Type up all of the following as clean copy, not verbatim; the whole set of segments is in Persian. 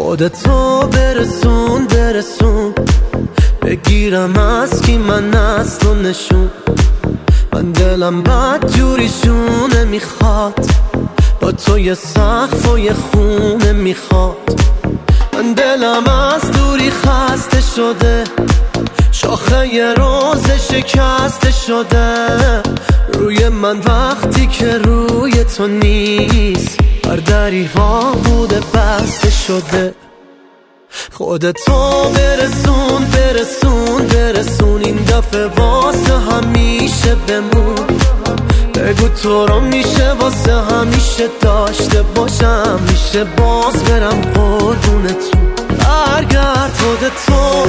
خودتو برسون بگیرم از کی من اصل و نشون. من دلم بد جوریشونه میخواد، با تو یه سقف و یه خونه میخواد. من دلم از دوری خسته شده، شاخه یه روز شکسته شده. روی من وقتی که روی تو نیست، بر دریها بوده بسته شده. خودتو برسون این دفعه واسه همیشه بمون. بگو تو رو میشه واسه همیشه داشته باشم، میشه باز برم قربونتون. برگرد خودتو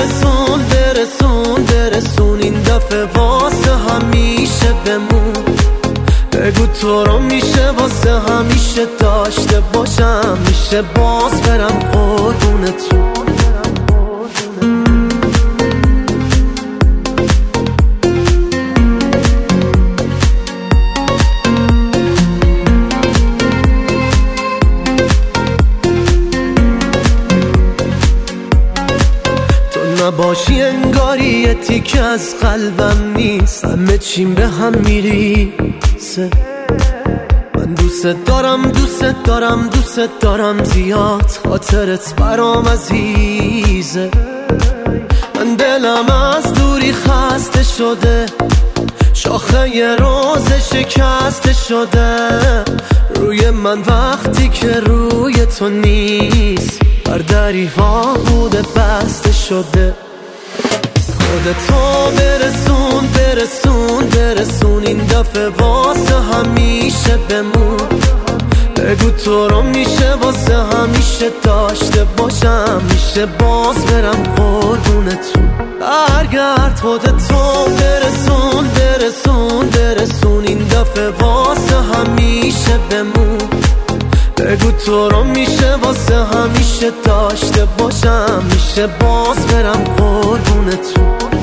برسون این دفعه واسه همیشه بمون. بگو تو رو میشه واسه همیشه داشته باشم، میشه باز برم قربونتون. نباشی انگاری یه تیکه از قلبم نیست، همه چیم به هم میریزه. من دوست دارم زیاد، خاطرت برام عزیزه. من دلم از دوری خسته شده، شاخه یه روز شکسته شده. روی من وقتی که روی تو نیست، بر دریها بوده بسته شده. خودتو برسون این دفعه واسه همیشه بمون. بگو تو رو میشه واسه همیشه داشته باشم، میشه باز برم قربونتون. برگرد خودتو برسون این دفعه واسه همیشه بمون. بگو تو رو میشه واسه همیشه داشته باشم، میشه باز برم قربونتون.